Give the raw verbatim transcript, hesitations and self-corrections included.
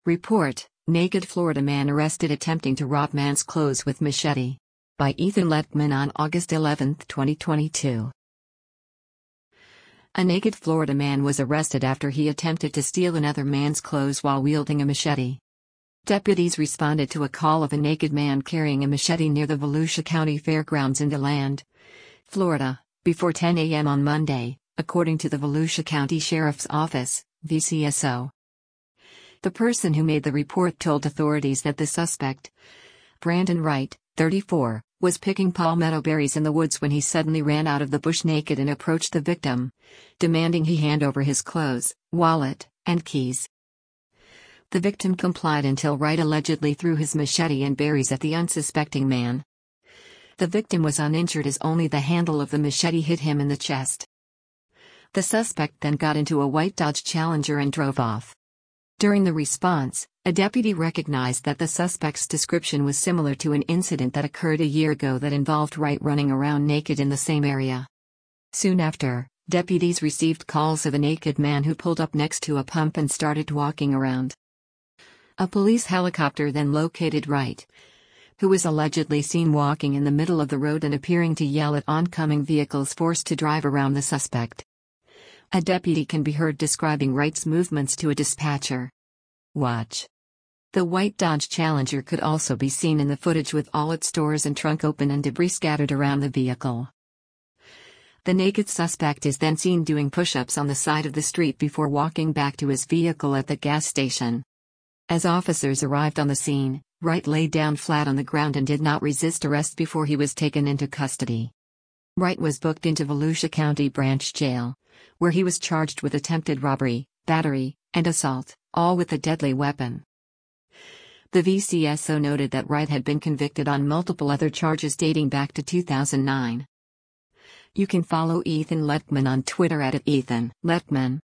Report: Naked Florida man arrested attempting to rob man's clothes with machete. By Ethan Letman on August eleventh, twenty twenty-two. A naked Florida man was arrested after he attempted to steal another man's clothes while wielding a machete. Deputies responded to a call of a naked man carrying a machete near the Volusia County Fairgrounds in DeLand, Florida, before ten a m on Monday, according to the Volusia County Sheriff's Office, V C S O. The person who made the report told authorities that the suspect, Brandon Wright, thirty-four, was picking palmetto berries in the woods when he suddenly ran out of the bush naked and approached the victim, demanding he hand over his clothes, wallet, and keys. The victim complied until Wright allegedly threw his machete and berries at the unsuspecting man. The victim was uninjured as only the handle of the machete hit him in the chest. The suspect then got into a white Dodge Challenger and drove off. During the response, a deputy recognized that the suspect's description was similar to an incident that occurred a year ago that involved Wright running around naked in the same area. Soon after, deputies received calls of a naked man who pulled up next to a pump and started walking around. A police helicopter then located Wright, who was allegedly seen walking in the middle of the road and appearing to yell at oncoming vehicles forced to drive around the suspect. A deputy can be heard describing Wright's movements to a dispatcher. Watch. The white Dodge Challenger could also be seen in the footage with all its doors and trunk open and debris scattered around the vehicle. The naked suspect is then seen doing push-ups on the side of the street before walking back to his vehicle at the gas station. As officers arrived on the scene, Wright lay down flat on the ground and did not resist arrest before he was taken into custody. Wright was booked into Volusia County Branch Jail, where he was charged with attempted robbery, battery, and assault, all with a deadly weapon. The V C S O noted that Wright had been convicted on multiple other charges dating back to two thousand nine. You can follow Ethan Letman on Twitter at Ethan Letman.